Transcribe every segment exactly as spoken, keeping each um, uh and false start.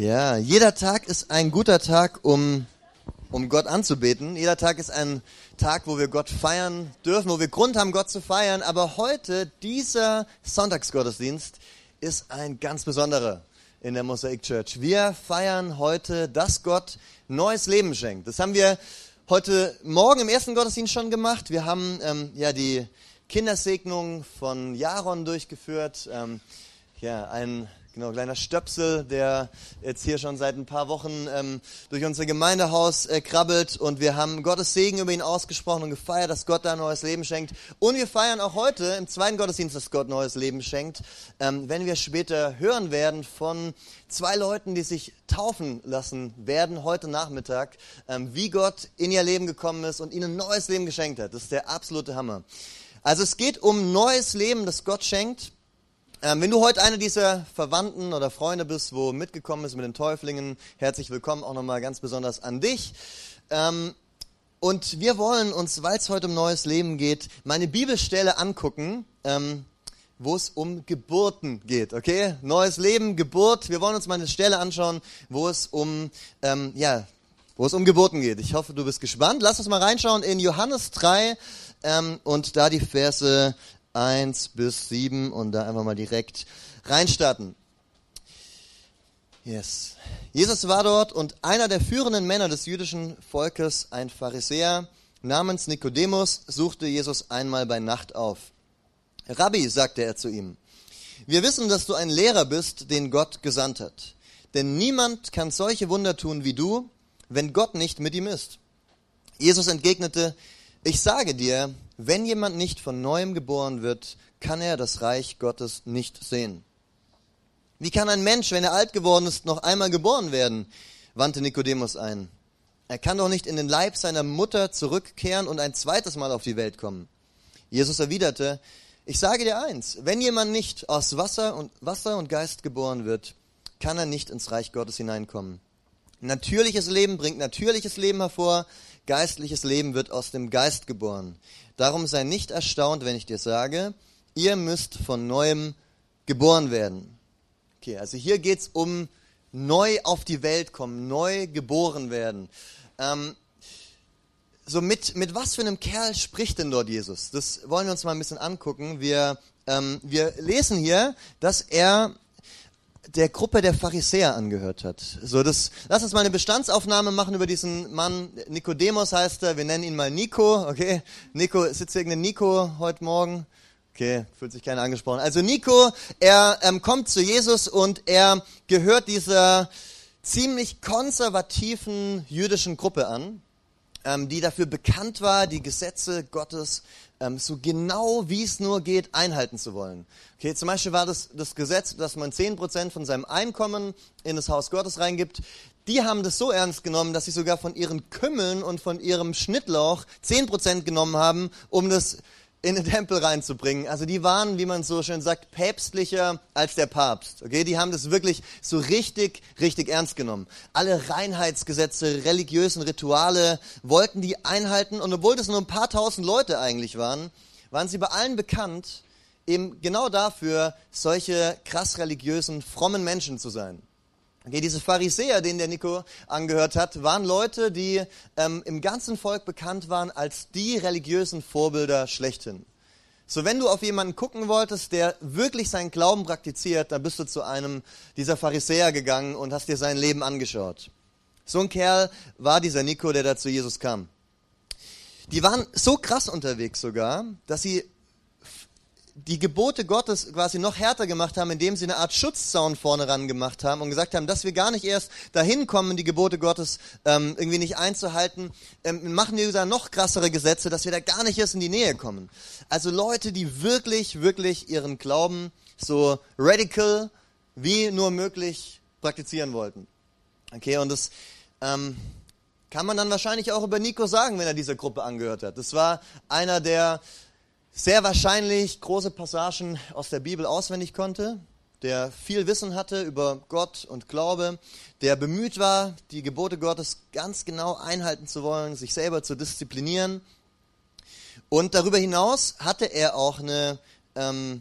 Ja, jeder Tag ist ein guter Tag, um, um Gott anzubeten. Jeder Tag ist ein Tag, wo wir Gott feiern dürfen, wo wir Grund haben, Gott zu feiern. Aber heute, dieser Sonntagsgottesdienst, ist ein ganz besonderer in der Mosaic Church. Wir feiern heute, dass Gott neues Leben schenkt. Das haben wir heute Morgen im ersten Gottesdienst schon gemacht. Wir haben ähm, ja die Kindersegnung von Jaron durchgeführt. Ähm, ja, ein genau kleiner Stöpsel, der jetzt hier schon seit ein paar Wochen ähm, durch unser Gemeindehaus äh, krabbelt, und wir haben Gottes Segen über ihn ausgesprochen und gefeiert, dass Gott da neues Leben schenkt. Und wir feiern auch heute im zweiten Gottesdienst, dass Gott neues Leben schenkt, ähm, wenn wir später hören werden von zwei Leuten, die sich taufen lassen werden heute Nachmittag, ähm, wie Gott in ihr Leben gekommen ist und ihnen neues Leben geschenkt hat. Das ist der absolute Hammer. Also es geht um neues Leben, das Gott schenkt. Ähm, wenn du heute einer dieser Verwandten oder Freunde bist, wo mitgekommen ist mit den Täuflingen, herzlich willkommen auch nochmal ganz besonders an dich. Ähm, und wir wollen uns, weil es heute um neues Leben geht, mal eine Bibelstelle angucken, ähm, wo es um Geburten geht, okay? Neues Leben, Geburt. Wir wollen uns mal eine Stelle anschauen, wo es um, ähm, ja, wo es um Geburten geht. Ich hoffe, du bist gespannt. Lass uns mal reinschauen in Johannes drei ähm, und da die Verse eins bis sieben und da einfach mal direkt reinstarten. Yes. Jesus war dort, und einer der führenden Männer des jüdischen Volkes, ein Pharisäer namens Nikodemus, suchte Jesus einmal bei Nacht auf. Rabbi, sagte er zu ihm, wir wissen, dass du ein Lehrer bist, den Gott gesandt hat. Denn niemand kann solche Wunder tun wie du, wenn Gott nicht mit ihm ist. Jesus entgegnete, ich sage dir, wenn jemand nicht von Neuem geboren wird, kann er das Reich Gottes nicht sehen. Wie kann ein Mensch, wenn er alt geworden ist, noch einmal geboren werden? Wandte Nikodemus ein. Er kann doch nicht in den Leib seiner Mutter zurückkehren und ein zweites Mal auf die Welt kommen. Jesus erwiderte, ich sage dir eins, wenn jemand nicht aus Wasser und, Wasser und Geist geboren wird, kann er nicht ins Reich Gottes hineinkommen. Natürliches Leben bringt natürliches Leben hervor, geistliches Leben wird aus dem Geist geboren. Darum sei nicht erstaunt, wenn ich dir sage, ihr müsst von Neuem geboren werden. Okay, also hier geht's um neu auf die Welt kommen, neu geboren werden. Ähm, so mit, mit was für einem Kerl spricht denn dort Jesus? Das wollen wir uns mal ein bisschen angucken. Wir, ähm, wir lesen hier, dass er der Gruppe der Pharisäer angehört hat. So, das, lass uns mal eine Bestandsaufnahme machen über diesen Mann. Nikodemus heißt er, wir nennen ihn mal Nico, okay? Nico, sitzt hier irgendein Nico heute Morgen? Okay, fühlt sich keiner angesprochen. Also Nico, er ähm, kommt zu Jesus und er gehört dieser ziemlich konservativen jüdischen Gruppe an, ähm, die dafür bekannt war, die Gesetze Gottes ähm, so genau wie es nur geht einhalten zu wollen. Okay, zum Beispiel war das das Gesetz, dass man zehn Prozent von seinem Einkommen in das Haus Gottes reingibt. Die haben das so ernst genommen, dass sie sogar von ihren Kümmeln und von ihrem Schnittlauch zehn Prozent genommen haben, um das in den Tempel reinzubringen. Also die waren, wie man so schön sagt, päpstlicher als der Papst. Okay, die haben das wirklich so richtig, richtig ernst genommen. Alle Reinheitsgesetze, religiösen Rituale wollten die einhalten, und obwohl das nur ein paar tausend Leute eigentlich waren, waren sie bei allen bekannt, eben genau dafür, solche krass religiösen, frommen Menschen zu sein. Okay, diese Pharisäer, denen der Nico angehört hat, waren Leute, die ähm, im ganzen Volk bekannt waren als die religiösen Vorbilder schlechthin. So, wenn du auf jemanden gucken wolltest, der wirklich seinen Glauben praktiziert, dann bist du zu einem dieser Pharisäer gegangen und hast dir sein Leben angeschaut. So ein Kerl war dieser Nico, der da zu Jesus kam. Die waren so krass unterwegs sogar, dass sie die Gebote Gottes quasi noch härter gemacht haben, indem sie eine Art Schutzzaun vorne ran gemacht haben und gesagt haben, dass wir gar nicht erst dahin kommen, die Gebote Gottes ähm, irgendwie nicht einzuhalten, ähm, machen wir da noch krassere Gesetze, dass wir da gar nicht erst in die Nähe kommen. Also Leute, die wirklich, wirklich ihren Glauben so radical wie nur möglich praktizieren wollten. Okay, und das ähm, kann man dann wahrscheinlich auch über Nico sagen, wenn er dieser Gruppe angehört hat. Das war einer, der sehr wahrscheinlich große Passagen aus der Bibel auswendig konnte, der viel Wissen hatte über Gott und Glaube, der bemüht war, die Gebote Gottes ganz genau einhalten zu wollen, sich selber zu disziplinieren. Und darüber hinaus hatte er auch eine ähm,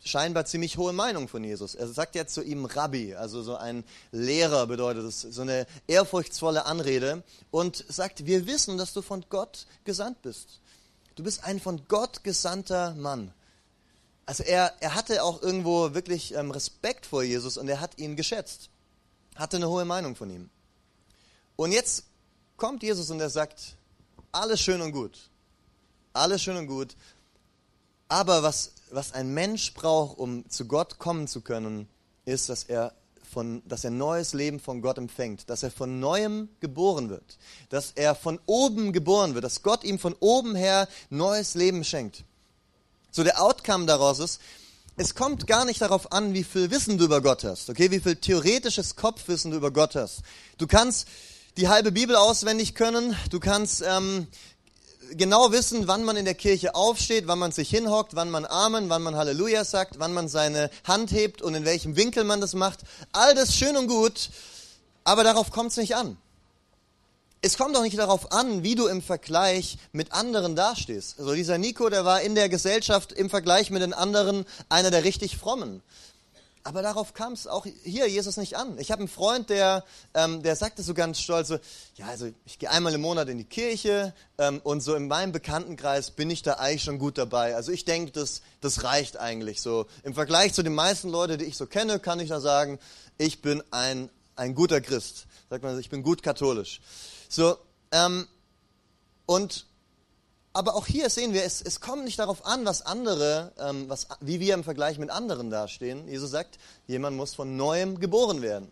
scheinbar ziemlich hohe Meinung von Jesus. Er sagt ja zu ihm Rabbi, also so ein Lehrer bedeutet es, so eine ehrfurchtsvolle Anrede und sagt, wir wissen, dass du von Gott gesandt bist. Du bist ein von Gott gesandter Mann. Also er, er hatte auch irgendwo wirklich ähm, Respekt vor Jesus und er hat ihn geschätzt, hatte eine hohe Meinung von ihm. Und jetzt kommt Jesus und er sagt, alles schön und gut, alles schön und gut, aber was, was ein Mensch braucht, um zu Gott kommen zu können, ist, dass er, von, dass er neues Leben von Gott empfängt, dass er von Neuem geboren wird, dass er von oben geboren wird, dass Gott ihm von oben her neues Leben schenkt. So der Outcome daraus ist, es kommt gar nicht darauf an, wie viel Wissen du über Gott hast, okay, wie viel theoretisches Kopfwissen du über Gott hast. Du kannst die halbe Bibel auswendig können, du kannst ähm, genau wissen, wann man in der Kirche aufsteht, wann man sich hinhockt, wann man Amen, wann man Halleluja sagt, wann man seine Hand hebt und in welchem Winkel man das macht. All das schön und gut, aber darauf kommt es nicht an. Es kommt auch nicht darauf an, wie du im Vergleich mit anderen dastehst. Also dieser Nico, der war in der Gesellschaft im Vergleich mit den anderen einer der richtig Frommen. Aber darauf kam es auch hier Jesus nicht an. Ich habe einen Freund, der, ähm, der sagte so ganz stolz, so, ja, also ich gehe einmal im Monat in die Kirche ähm, und so in meinem Bekanntenkreis bin ich da eigentlich schon gut dabei. Also ich denke, das, das reicht eigentlich so. Im Vergleich zu den meisten Leuten, die ich so kenne, kann ich da sagen, ich bin ein, ein guter Christ. Sagt man, ich bin gut katholisch. So, ähm, und aber auch hier sehen wir, es, es kommt nicht darauf an, was andere, ähm, was, wie wir im Vergleich mit anderen dastehen. Jesus sagt, jemand muss von Neuem geboren werden.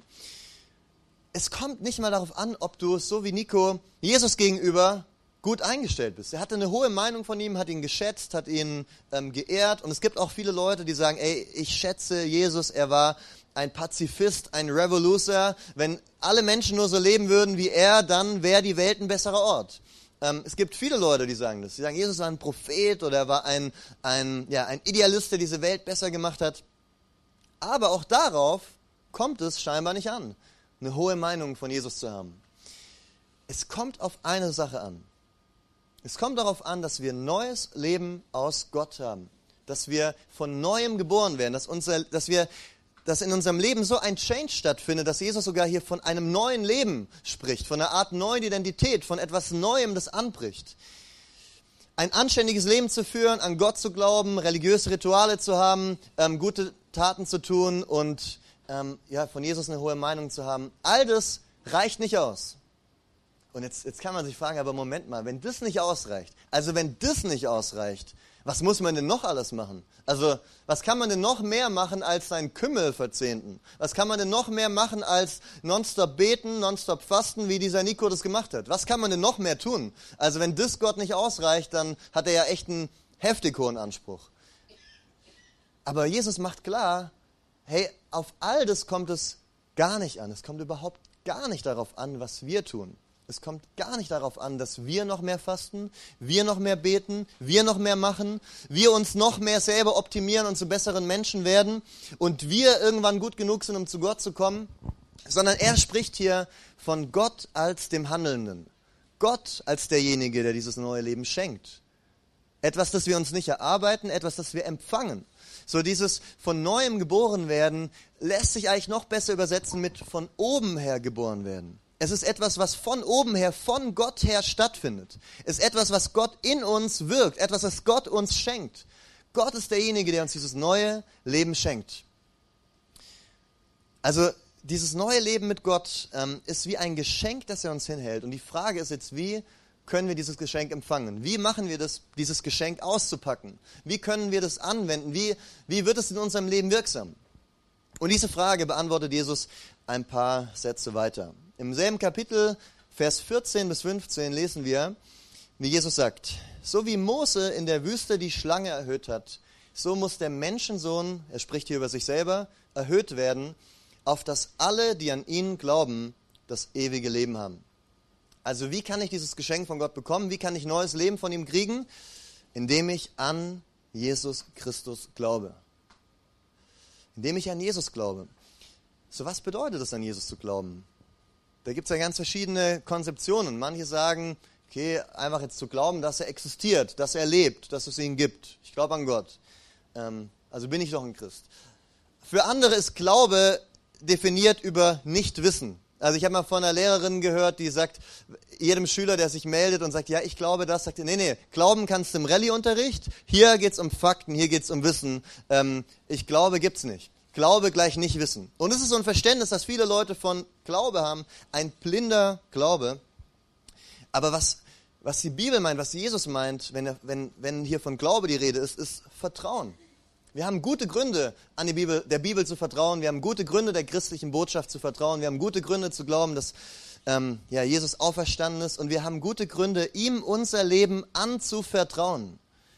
Es kommt nicht mal darauf an, ob du, so wie Nico, Jesus gegenüber gut eingestellt bist. Er hatte eine hohe Meinung von ihm, hat ihn geschätzt, hat ihn ähm, geehrt. Und es gibt auch viele Leute, die sagen, ey, ich schätze Jesus, er war ein Pazifist, ein Revoluzer. Wenn alle Menschen nur so leben würden wie er, dann wäre die Welt ein besserer Ort. Es gibt viele Leute, die sagen das. Die sagen, Jesus war ein Prophet oder er war ein, ein, ja, ein Idealist, der diese Welt besser gemacht hat. Aber auch darauf kommt es scheinbar nicht an, eine hohe Meinung von Jesus zu haben. Es kommt auf eine Sache an. Es kommt darauf an, dass wir neues Leben aus Gott haben. Dass wir von Neuem geboren werden. Dass, unser, dass wir... dass in unserem Leben so ein Change stattfindet, dass Jesus sogar hier von einem neuen Leben spricht, von einer Art neuen Identität, von etwas Neuem, das anbricht. Ein anständiges Leben zu führen, an Gott zu glauben, religiöse Rituale zu haben, ähm, gute Taten zu tun und ähm, ja, von Jesus eine hohe Meinung zu haben, all das reicht nicht aus. Und jetzt, jetzt kann man sich fragen, aber Moment mal, wenn das nicht ausreicht, also wenn das nicht ausreicht, was muss man denn noch alles machen? Also, was kann man denn noch mehr machen als seinen Kümmel verzehnten? Was kann man denn noch mehr machen als nonstop beten, nonstop fasten, wie dieser Nico das gemacht hat? Was kann man denn noch mehr tun? Also, wenn das Gott nicht ausreicht, dann hat er ja echt einen heftig hohen Anspruch. Aber Jesus macht klar, hey, auf all das kommt es gar nicht an. Es kommt überhaupt gar nicht darauf an, was wir tun. Es kommt gar nicht darauf an, dass wir noch mehr fasten, wir noch mehr beten, wir noch mehr machen, wir uns noch mehr selber optimieren und zu besseren Menschen werden und wir irgendwann gut genug sind, um zu Gott zu kommen, sondern er spricht hier von Gott als dem Handelnden. Gott als derjenige, der dieses neue Leben schenkt. Etwas, das wir uns nicht erarbeiten, etwas, das wir empfangen. So dieses von Neuem geboren werden lässt sich eigentlich noch besser übersetzen mit von oben her geboren werden. Es ist etwas, was von oben her, von Gott her stattfindet. Es ist etwas, was Gott in uns wirkt, etwas, was Gott uns schenkt. Gott ist derjenige, der uns dieses neue Leben schenkt. Also dieses neue Leben mit Gott ähm, ist wie ein Geschenk, das er uns hinhält. Und die Frage ist jetzt, wie können wir dieses Geschenk empfangen? Wie machen wir das, dieses Geschenk auszupacken? Wie können wir das anwenden? Wie, wie wird es in unserem Leben wirksam? Und diese Frage beantwortet Jesus ein paar Sätze weiter. Im selben Kapitel, Vers vierzehn bis fünfzehn, lesen wir, wie Jesus sagt, so wie Mose in der Wüste die Schlange erhöht hat, so muss der Menschensohn, er spricht hier über sich selber, erhöht werden, auf dass alle, die an ihn glauben, das ewige Leben haben. Also wie kann ich dieses Geschenk von Gott bekommen? Wie kann ich neues Leben von ihm kriegen? Indem ich an Jesus Christus glaube. Indem ich an Jesus glaube. So, was bedeutet es, an Jesus zu glauben? Da gibt es ja ganz verschiedene Konzeptionen. Manche sagen, okay, einfach jetzt zu glauben, dass er existiert, dass er lebt, dass es ihn gibt. Ich glaube an Gott. Ähm, Also bin ich doch ein Christ. Für andere ist Glaube definiert über Nichtwissen. Also ich habe mal von einer Lehrerin gehört, die sagt, jedem Schüler, der sich meldet und sagt, ja, ich glaube das, sagt, nee, nee, glauben kannst du im Rallye-Unterricht, hier geht's um Fakten, hier geht's um Wissen. Ähm, ich glaube gibt's nicht. Glaube gleich nicht Wissen. Und es ist so ein Verständnis, dass viele Leute von Glaube haben, ein blinder Glaube. Aber was, was die Bibel meint, was Jesus meint, wenn, er, wenn, wenn hier von Glaube die Rede ist, ist Vertrauen. Wir haben gute Gründe, an die Bibel, der Bibel zu vertrauen. Wir haben gute Gründe, der christlichen Botschaft zu vertrauen. Wir haben gute Gründe zu glauben, dass ähm, ja, Jesus auferstanden ist. Und wir haben gute Gründe, ihm unser Leben anzuvertrauen.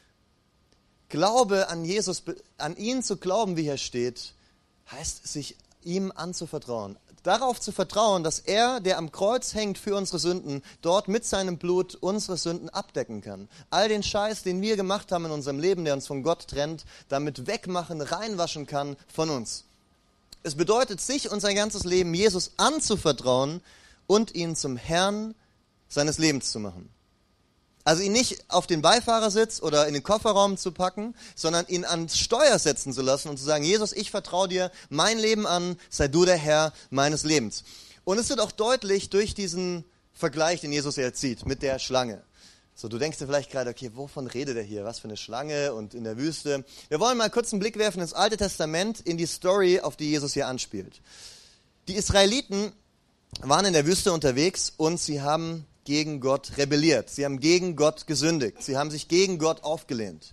Glaube an Jesus, an ihn zu glauben, wie hier steht, heißt, sich ihm anzuvertrauen. Darauf zu vertrauen, dass er, der am Kreuz hängt für unsere Sünden, dort mit seinem Blut unsere Sünden abdecken kann. All den Scheiß, den wir gemacht haben in unserem Leben, der uns von Gott trennt, damit wegmachen, reinwaschen kann von uns. Es bedeutet, sich unser ganzes Leben Jesus anzuvertrauen und ihn zum Herrn seines Lebens zu machen. Also ihn nicht auf den Beifahrersitz oder in den Kofferraum zu packen, sondern ihn ans Steuer setzen zu lassen und zu sagen, Jesus, ich vertraue dir mein Leben an, sei du der Herr meines Lebens. Und es wird auch deutlich durch diesen Vergleich, den Jesus hier zieht mit der Schlange. So, du denkst dir vielleicht gerade, okay, wovon redet er hier? Was für eine Schlange und in der Wüste? Wir wollen mal kurz einen Blick werfen ins Alte Testament, in die Story, auf die Jesus hier anspielt. Die Israeliten waren in der Wüste unterwegs und sie haben gegen Gott rebelliert. Sie haben gegen Gott gesündigt. Sie haben sich gegen Gott aufgelehnt.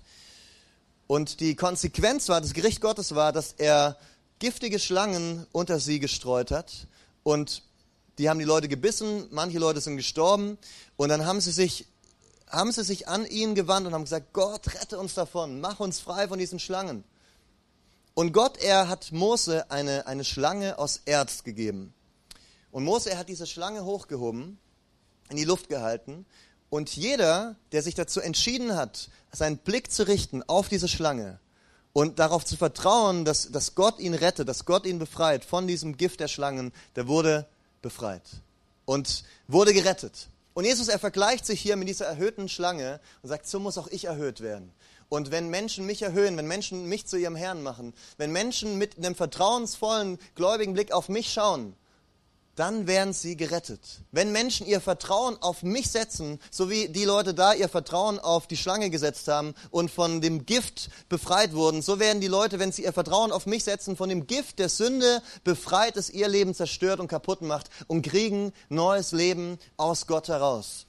Und die Konsequenz war, das Gericht Gottes war, dass er giftige Schlangen unter sie gestreut hat. Und die haben die Leute gebissen, manche Leute sind gestorben. Und dann haben sie sich, haben sie sich an ihn gewandt und haben gesagt, Gott, rette uns davon, mach uns frei von diesen Schlangen. Und Gott, er hat Mose eine, eine Schlange aus Erz gegeben. Und Mose, er hat diese Schlange hochgehoben, in die Luft gehalten, und jeder, der sich dazu entschieden hat, seinen Blick zu richten auf diese Schlange und darauf zu vertrauen, dass, dass Gott ihn rettet, dass Gott ihn befreit von diesem Gift der Schlangen, der wurde befreit und wurde gerettet. Und Jesus, er vergleicht sich hier mit dieser erhöhten Schlange und sagt, so muss auch ich erhöht werden. Und wenn Menschen mich erhöhen, wenn Menschen mich zu ihrem Herrn machen, wenn Menschen mit einem vertrauensvollen, gläubigen Blick auf mich schauen, dann werden sie gerettet. Wenn Menschen ihr Vertrauen auf mich setzen, so wie die Leute da ihr Vertrauen auf die Schlange gesetzt haben und von dem Gift befreit wurden, so werden die Leute, wenn sie ihr Vertrauen auf mich setzen, von dem Gift der Sünde befreit, es ihr Leben zerstört und kaputt macht und kriegen neues Leben aus Gott heraus.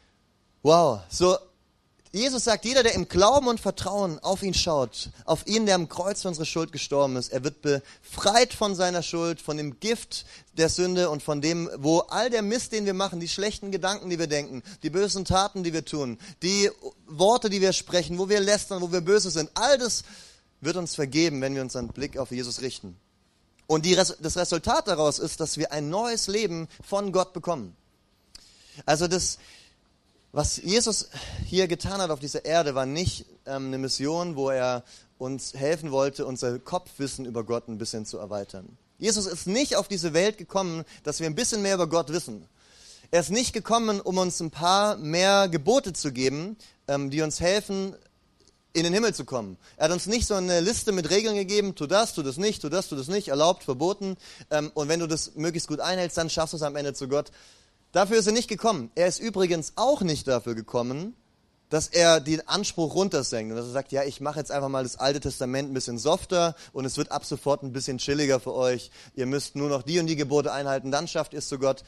Wow, so Jesus sagt, jeder, der im Glauben und Vertrauen auf ihn schaut, auf ihn, der am Kreuz für unsere Schuld gestorben ist, er wird befreit von seiner Schuld, von dem Gift der Sünde und von dem, wo all der Mist, den wir machen, die schlechten Gedanken, die wir denken, die bösen Taten, die wir tun, die Worte, die wir sprechen, wo wir lästern, wo wir böse sind, all das wird uns vergeben, wenn wir unseren Blick auf Jesus richten. Und die, das Resultat daraus ist, dass wir ein neues Leben von Gott bekommen. Also das Was Jesus hier getan hat auf dieser Erde, war nicht ähm, eine Mission, wo er uns helfen wollte, unser Kopfwissen über Gott ein bisschen zu erweitern. Jesus ist nicht auf diese Welt gekommen, dass wir ein bisschen mehr über Gott wissen. Er ist nicht gekommen, um uns ein paar mehr Gebote zu geben, ähm, die uns helfen, in den Himmel zu kommen. Er hat uns nicht so eine Liste mit Regeln gegeben, tu das, tu das nicht, tu das, tu das nicht, erlaubt, verboten. Ähm, und wenn du das möglichst gut einhältst, dann schaffst du es am Ende zu Gott. Dafür ist er nicht gekommen. Er ist übrigens auch nicht dafür gekommen, dass er den Anspruch runtersenkt und dass er sagt, ja, ich mache jetzt einfach mal das Alte Testament ein bisschen softer und es wird ab sofort ein bisschen chilliger für euch. Ihr müsst nur noch die und die Gebote einhalten, dann schafft ihr es zu Gott.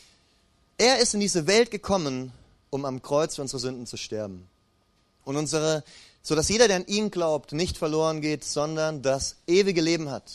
Er ist in diese Welt gekommen, um am Kreuz für unsere Sünden zu sterben. Und unsere, so dass jeder, der an ihn glaubt, nicht verloren geht, sondern das ewige Leben hat.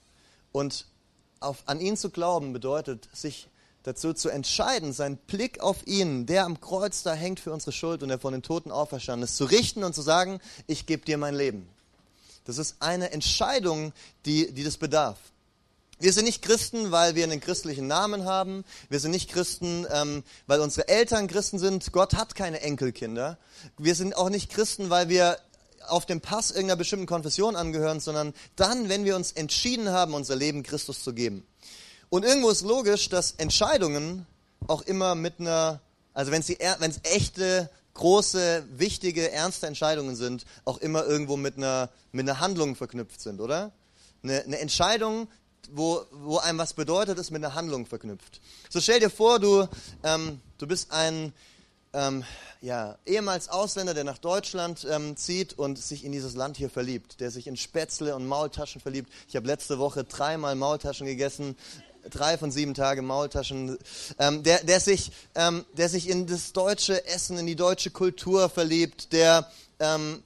Und auf, an ihn zu glauben bedeutet, sich dazu zu entscheiden, seinen Blick auf ihn, der am Kreuz da hängt für unsere Schuld und der von den Toten auferstanden ist, zu richten und zu sagen, ich gebe dir mein Leben. Das ist eine Entscheidung, die, die das bedarf. Wir sind nicht Christen, weil wir einen christlichen Namen haben. Wir sind nicht Christen, ähm, weil unsere Eltern Christen sind. Gott hat keine Enkelkinder. Wir sind auch nicht Christen, weil wir auf dem Pass irgendeiner bestimmten Konfession angehören, sondern dann, wenn wir uns entschieden haben, unser Leben Christus zu geben. Und irgendwo ist logisch, dass Entscheidungen auch immer mit einer, also wenn es echte große, wichtige, ernste Entscheidungen sind, auch immer irgendwo mit einer, mit einer Handlung verknüpft sind, oder? Eine, eine Entscheidung, wo, wo einem was bedeutet, ist mit einer Handlung verknüpft. So stell dir vor, du, ähm, du bist ein ähm, ja, ehemals Ausländer, der nach Deutschland ähm, zieht und sich in dieses Land hier verliebt, der sich in Spätzle und Maultaschen verliebt. Ich habe letzte Woche dreimal Maultaschen gegessen. Drei von sieben Tage Maultaschen, ähm, der, der, sich, ähm, der sich in das deutsche Essen, in die deutsche Kultur verliebt, der, ähm,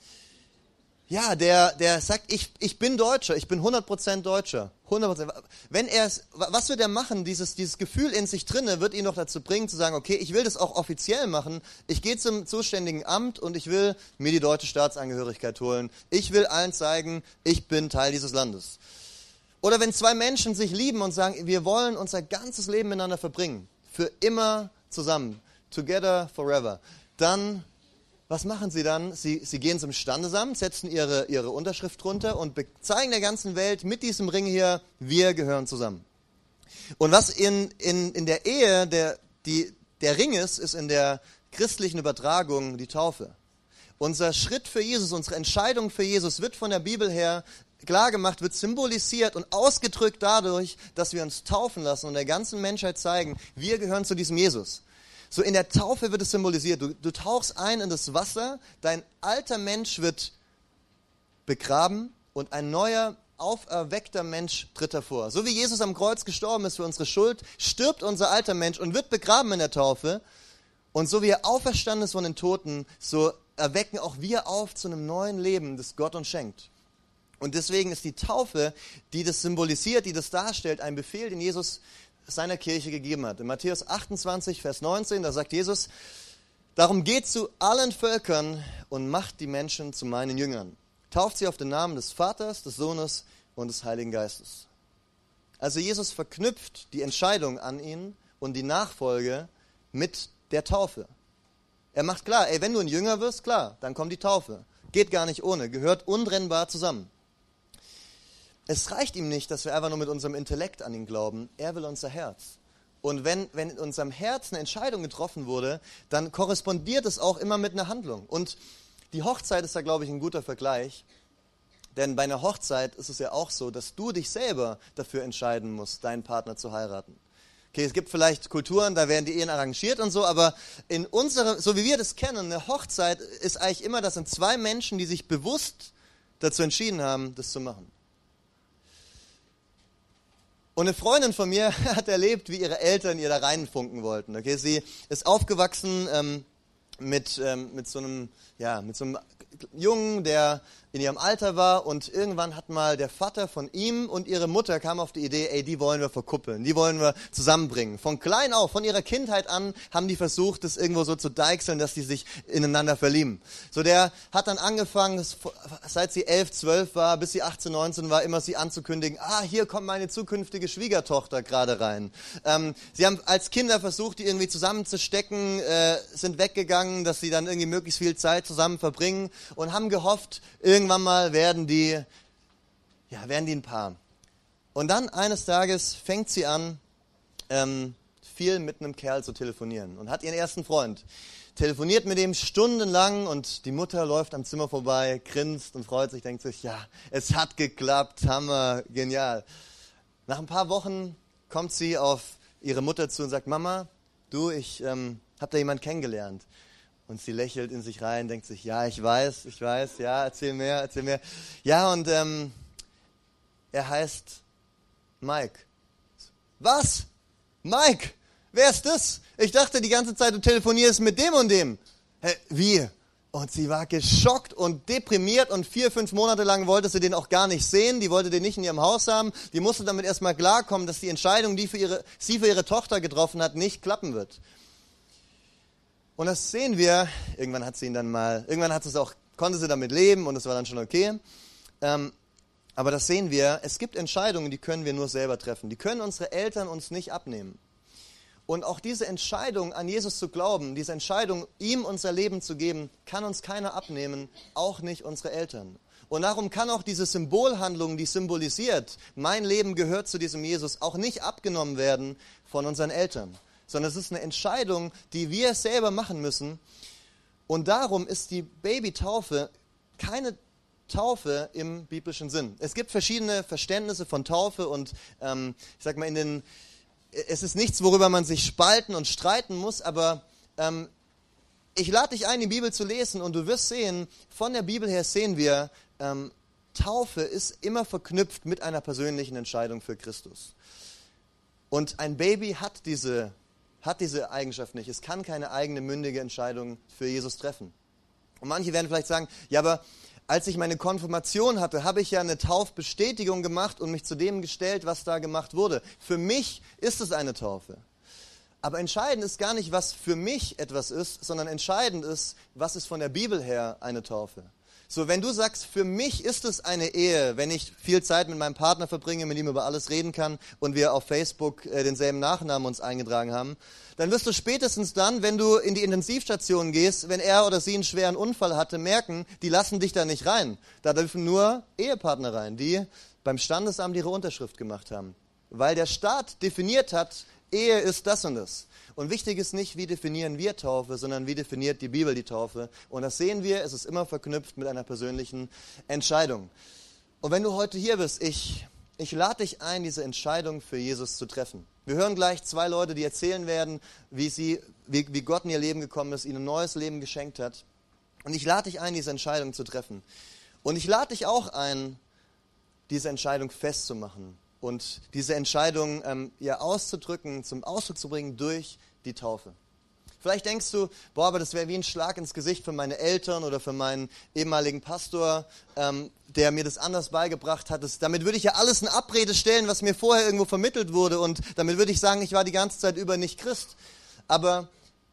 ja, der, der sagt, ich, ich bin Deutscher, ich bin hundert Prozent Deutscher, hundert Prozent. Wenn er es, was wird er machen? Dieses, dieses Gefühl in sich drinne wird ihn noch dazu bringen, zu sagen, okay, ich will das auch offiziell machen, ich gehe zum zuständigen Amt und ich will mir die deutsche Staatsangehörigkeit holen. Ich will allen zeigen, ich bin Teil dieses Landes. Oder wenn zwei Menschen sich lieben und sagen, wir wollen unser ganzes Leben miteinander verbringen, für immer zusammen, together forever, dann, was machen sie dann? Sie, sie gehen zum Standesamt, setzen ihre, ihre Unterschrift drunter und zeigen der ganzen Welt mit diesem Ring hier, wir gehören zusammen. Und was in, in, in der Ehe der, die, der Ring ist, ist in der christlichen Übertragung die Taufe. Unser Schritt für Jesus, unsere Entscheidung für Jesus wird von der Bibel her klar gemacht, wird symbolisiert und ausgedrückt dadurch, dass wir uns taufen lassen und der ganzen Menschheit zeigen, wir gehören zu diesem Jesus. So in der Taufe wird es symbolisiert. Du, du tauchst ein in das Wasser, dein alter Mensch wird begraben und ein neuer, auferweckter Mensch tritt hervor. So wie Jesus am Kreuz gestorben ist für unsere Schuld, stirbt unser alter Mensch und wird begraben in der Taufe. Und so wie er auferstanden ist von den Toten, so erwecken auch wir auf zu einem neuen Leben, das Gott uns schenkt. Und deswegen ist die Taufe, die das symbolisiert, die das darstellt, ein Befehl, den Jesus seiner Kirche gegeben hat. In Matthäus achtundzwanzig, Vers neunzehn, da sagt Jesus, darum geht zu allen Völkern und macht die Menschen zu meinen Jüngern. Tauft sie auf den Namen des Vaters, des Sohnes und des Heiligen Geistes. Also Jesus verknüpft die Entscheidung an ihn und die Nachfolge mit der Taufe. Er macht klar, ey, wenn du ein Jünger wirst, klar, dann kommt die Taufe. Geht gar nicht ohne, gehört untrennbar zusammen. Es reicht ihm nicht, dass wir einfach nur mit unserem Intellekt an ihn glauben. Er will unser Herz. Und wenn, wenn in unserem Herz eine Entscheidung getroffen wurde, dann korrespondiert es auch immer mit einer Handlung. Und die Hochzeit ist da, glaube ich, ein guter Vergleich. Denn bei einer Hochzeit ist es ja auch so, dass du dich selber dafür entscheiden musst, deinen Partner zu heiraten. Okay, es gibt vielleicht Kulturen, da werden die Ehen arrangiert und so, aber in unserer, so wie wir das kennen, eine Hochzeit ist eigentlich immer, das sind zwei Menschen, die sich bewusst dazu entschieden haben, das zu machen. Und eine Freundin von mir hat erlebt, wie ihre Eltern ihr da reinfunken wollten. Okay, sie ist aufgewachsen ähm, mit, ähm, mit so einem, ja, mit so einem Jungen, der in ihrem Alter war, und irgendwann hat mal der Vater von ihm und ihre Mutter kam auf die Idee, ey, die wollen wir verkuppeln, die wollen wir zusammenbringen. Von klein auf, von ihrer Kindheit an, haben die versucht, das irgendwo so zu deichseln, dass die sich ineinander verlieben. So, der hat dann angefangen, seit sie elf, zwölf war, bis sie achtzehn, neunzehn war, immer sie anzukündigen, ah, hier kommt meine zukünftige Schwiegertochter gerade rein. Ähm, sie haben als Kinder versucht, die irgendwie zusammenzustecken, äh, sind weggegangen, dass sie dann irgendwie möglichst viel Zeit zusammen verbringen und haben gehofft, irgendwann mal werden die, ja, werden die ein Paar. Und dann eines Tages fängt sie an, ähm, viel mit einem Kerl zu telefonieren und hat ihren ersten Freund. Telefoniert mit ihm stundenlang und die Mutter läuft am Zimmer vorbei, grinst und freut sich, denkt sich, ja, es hat geklappt, Hammer, genial. Nach ein paar Wochen kommt sie auf ihre Mutter zu und sagt, Mama, du, ich ähm, habe da jemanden kennengelernt. Und sie lächelt in sich rein, denkt sich, ja, ich weiß, ich weiß, ja, erzähl mehr, erzähl mehr. Ja, und ähm, er heißt Mike. Was? Mike? Wer ist das? Ich dachte die ganze Zeit, du telefonierst mit dem und dem. Hä, wie? Und sie war geschockt und deprimiert und vier, fünf Monate lang wollte sie den auch gar nicht sehen. Die wollte den nicht in ihrem Haus haben. Die musste damit erstmal klarkommen, dass die Entscheidung, die für ihre, sie für ihre Tochter getroffen hat, nicht klappen wird. Und das sehen wir, irgendwann hat sie ihn dann mal, irgendwann hat sie es auch, konnte sie damit leben und es war dann schon okay. Ähm, aber das sehen wir, es gibt Entscheidungen, die können wir nur selber treffen. Die können unsere Eltern uns nicht abnehmen. Und auch diese Entscheidung, an Jesus zu glauben, diese Entscheidung, ihm unser Leben zu geben, kann uns keiner abnehmen, auch nicht unsere Eltern. Und darum kann auch diese Symbolhandlung, die symbolisiert, mein Leben gehört zu diesem Jesus, auch nicht abgenommen werden von unseren Eltern. Sondern es ist eine Entscheidung, die wir selber machen müssen. Und darum ist die Babytaufe keine Taufe im biblischen Sinn. Es gibt verschiedene Verständnisse von Taufe und ähm, ich sag mal, in den, es ist nichts, worüber man sich spalten und streiten muss, aber ähm, ich lade dich ein, die Bibel zu lesen und du wirst sehen, von der Bibel her sehen wir, ähm, Taufe ist immer verknüpft mit einer persönlichen Entscheidung für Christus. Und ein Baby hat diese, hat diese Eigenschaft nicht. Es kann keine eigene mündige Entscheidung für Jesus treffen. Und manche werden vielleicht sagen, ja, aber als ich meine Konfirmation hatte, habe ich ja eine Taufbestätigung gemacht und mich zu dem gestellt, was da gemacht wurde. Für mich ist es eine Taufe. Aber entscheidend ist gar nicht, was für mich etwas ist, sondern entscheidend ist, was ist von der Bibel her eine Taufe. So, wenn du sagst, für mich ist es eine Ehe, wenn ich viel Zeit mit meinem Partner verbringe, mit ihm über alles reden kann und wir auf Facebook äh, denselben Nachnamen uns eingetragen haben, dann wirst du spätestens dann, wenn du in die Intensivstation gehst, wenn er oder sie einen schweren Unfall hatte, merken, die lassen dich da nicht rein. Da dürfen nur Ehepartner rein, die beim Standesamt ihre Unterschrift gemacht haben. Weil der Staat definiert hat, Ehe ist das und das. Und wichtig ist nicht, wie definieren wir Taufe, sondern wie definiert die Bibel die Taufe. Und das sehen wir, es ist immer verknüpft mit einer persönlichen Entscheidung. Und wenn du heute hier bist, ich, ich lade dich ein, diese Entscheidung für Jesus zu treffen. Wir hören gleich zwei Leute, die erzählen werden, wie, sie, wie, wie Gott in ihr Leben gekommen ist, ihnen ein neues Leben geschenkt hat. Und ich lade dich ein, diese Entscheidung zu treffen. Und ich lade dich auch ein, diese Entscheidung festzumachen. Und diese Entscheidung ähm, ja, auszudrücken, zum Ausdruck zu bringen durch die Taufe. Vielleicht denkst du, boah, aber das wäre wie ein Schlag ins Gesicht für meine Eltern oder für meinen ehemaligen Pastor, ähm, der mir das anders beigebracht hat. Das, damit würde ich ja alles in Abrede stellen, was mir vorher irgendwo vermittelt wurde. Und damit würde ich sagen, ich war die ganze Zeit über nicht Christ. Aber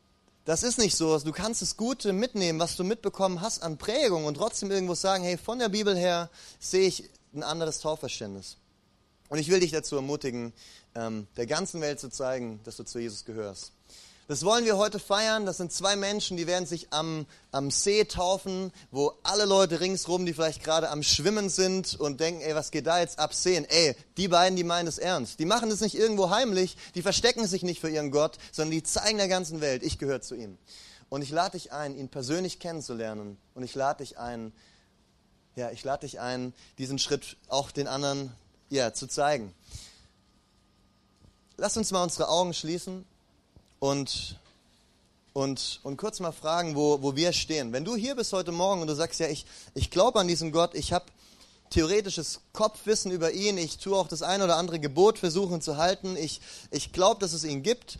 das ist nicht so. Du kannst das Gute mitnehmen, was du mitbekommen hast an Prägung und trotzdem irgendwo sagen, hey, von der Bibel her sehe ich ein anderes Taufverständnis. Und ich will dich dazu ermutigen, ähm, der ganzen Welt zu zeigen, dass du zu Jesus gehörst. Das wollen wir heute feiern. Das sind zwei Menschen, die werden sich am, am See taufen, wo alle Leute ringsrum, die vielleicht gerade am Schwimmen sind und denken, ey, was geht da jetzt ab, sehen? Ey, die beiden, die meinen es ernst. Die machen das nicht irgendwo heimlich, die verstecken sich nicht für ihren Gott, sondern die zeigen der ganzen Welt, ich gehöre zu ihm. Und ich lade dich ein, ihn persönlich kennenzulernen. Und ich lade dich ein, ja, ich lade dich ein, diesen Schritt auch den anderen ja, zu zeigen. Lass uns mal unsere Augen schließen und, und, und kurz mal fragen, wo, wo wir stehen. Wenn du hier bist heute Morgen und du sagst, ja, ich, ich glaube an diesen Gott, ich habe theoretisches Kopfwissen über ihn, ich tue auch das ein oder andere Gebot versuchen zu halten, ich, ich glaube, dass es ihn gibt.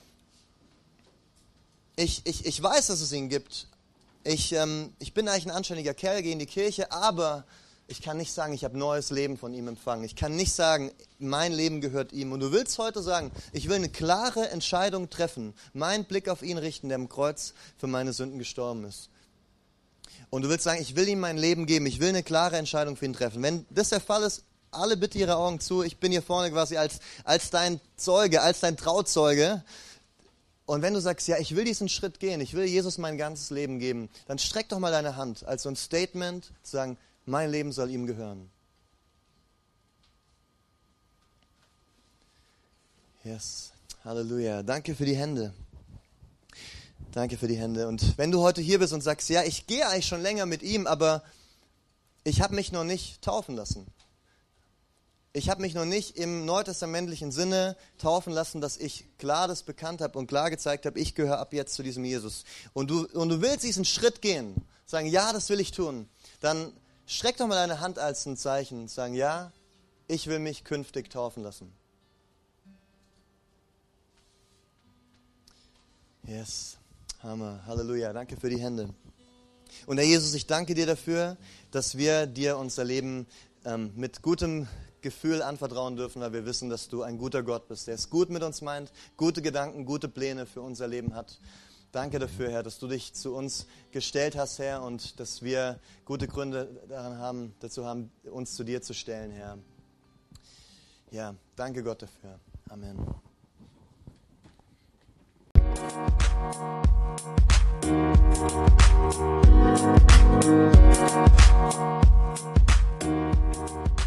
Ich, ich, ich weiß, dass es ihn gibt. Ich, ähm, ich bin eigentlich ein anständiger Kerl, gehe in die Kirche, aber ich kann nicht sagen, ich habe neues Leben von ihm empfangen. Ich kann nicht sagen, mein Leben gehört ihm. Und du willst heute sagen, ich will eine klare Entscheidung treffen, meinen Blick auf ihn richten, der am Kreuz für meine Sünden gestorben ist. Und du willst sagen, ich will ihm mein Leben geben, ich will eine klare Entscheidung für ihn treffen. Wenn das der Fall ist, alle bitte ihre Augen zu. Ich bin hier vorne quasi als, als dein Zeuge, als dein Trauzeuge. Und wenn du sagst, ja, ich will diesen Schritt gehen, ich will Jesus mein ganzes Leben geben, dann streck doch mal deine Hand als so ein Statement, zu sagen, mein Leben soll ihm gehören. Yes, Halleluja. Danke für die Hände. Danke für die Hände. Und wenn du heute hier bist und sagst, ja, ich gehe eigentlich schon länger mit ihm, aber ich habe mich noch nicht taufen lassen. Ich habe mich noch nicht im neutestamentlichen Sinne taufen lassen, dass ich klar das bekannt habe und klar gezeigt habe, ich gehöre ab jetzt zu diesem Jesus. Und du, und du willst diesen Schritt gehen, sagen, ja, das will ich tun, dann streck doch mal deine Hand als ein Zeichen, sagen, ja, ich will mich künftig taufen lassen. Yes, Hammer, Halleluja, danke für die Hände. Und Herr Jesus, ich danke dir dafür, dass wir dir unser Leben ähm, mit gutem Gefühl anvertrauen dürfen, weil wir wissen, dass du ein guter Gott bist, der es gut mit uns meint, gute Gedanken, gute Pläne für unser Leben hat. Danke dafür, Herr, dass du dich zu uns gestellt hast, Herr, und dass wir gute Gründe daran haben, dazu haben, uns zu dir zu stellen, Herr. Ja, danke Gott dafür. Amen. Thank you.